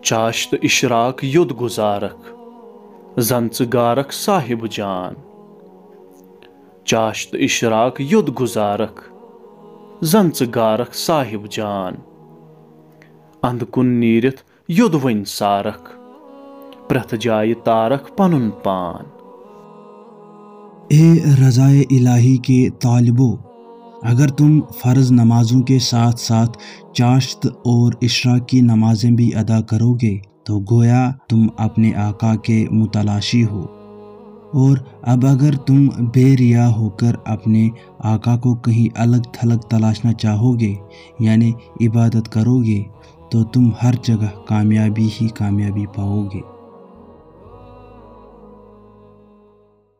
चाश्त Ishraq युद गुजारक जंच गारक Sahib जान। चाश्त Ishraq युद गुजारक जंच गारक Sahib जान। अंधकुन नीरित युद one सारक प्रथ जाय तारक पनुन पान। ए रज़ाए इलाही के तालिबो, अगर तुम फ़र्ज़ नमाज़ों के साथ साथ चाश्त और इशराक की नमाज़ें भी अदा करोगे तो गोया तुम अपने आका के मुतलाशी हो। और अब अगर तुम बेरिया होकर अपने आका को कहीं अलग थलग तलाशना चाहोगे यानी इबादत करोगे तो तुम हर जगह कामयाबी ही कामयाबी पाओगे।